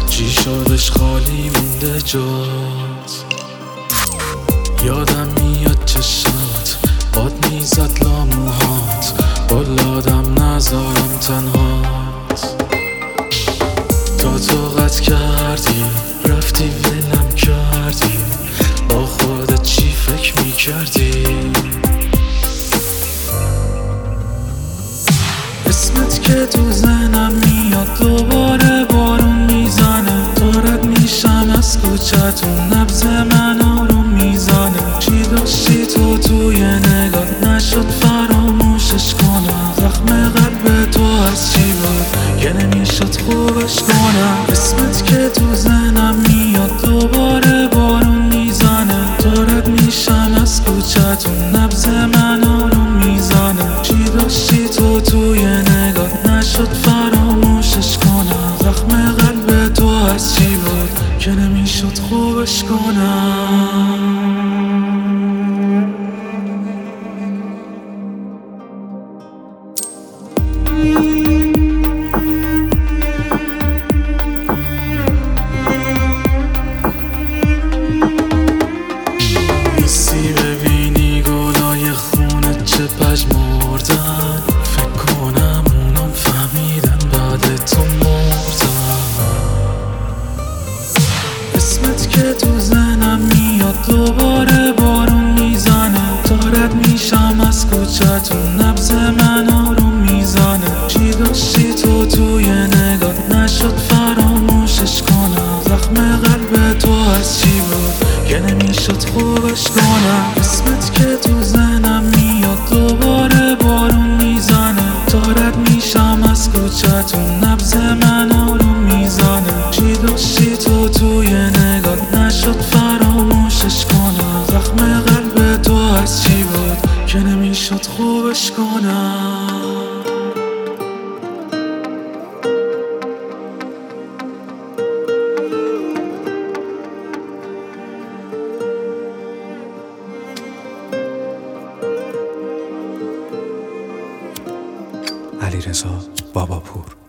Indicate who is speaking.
Speaker 1: چی شدش خالی مونده جات؟ یادم میاد چشات باد میزد لاموهات، بلادم نذارم تنهات. تا طاقت کردی رفتی ولم کردی، با خودت چی فکر میکردی؟ اسمت که تو ذهنم میاد، دوباره بارون میزنه، دارد میشم از کوچتون، نبض من آروم میزنه. چی داشتی تو توی نگات، نشد فراموشش کنم. زخم قلب تو از چی بود که نمیشد خوبش کنم؟ اسمت که تو ذهنم میاد، دوباره بارون میزنه، دارد میشم از کوچتون، نبض من آروم میزنه. چی داشتی تو توی نگات، نشد فراموشش کنم. زخم قلب تو از چی بود که نمیشد خوبش کنم؟ نیستی ببینی گلای خونه چه پژمردن، فکر کنم اونم فهمیدن بعد تو مردن. اسمت که تو ذهنم میاد، دوباره بارون میزنه، دارد میشم از کوچتون، نبض من آروم میزنه. چی داشتی تو توی نگات، نشد فراموشش کنم. زخم قلب تو از چی بود که نمیشد خوبش کنم؟ اسمت که تو ذهنم میاد، دوباره بارون میزنه، دارد میشم از کوچتون، نبض من آروم میزنه. چی داشتی تو توی نگات، نشد فراموشش کنم. زخم قلب تو از چی بود که نمیشد خوبش کنم؟
Speaker 2: علیرضا باباپور.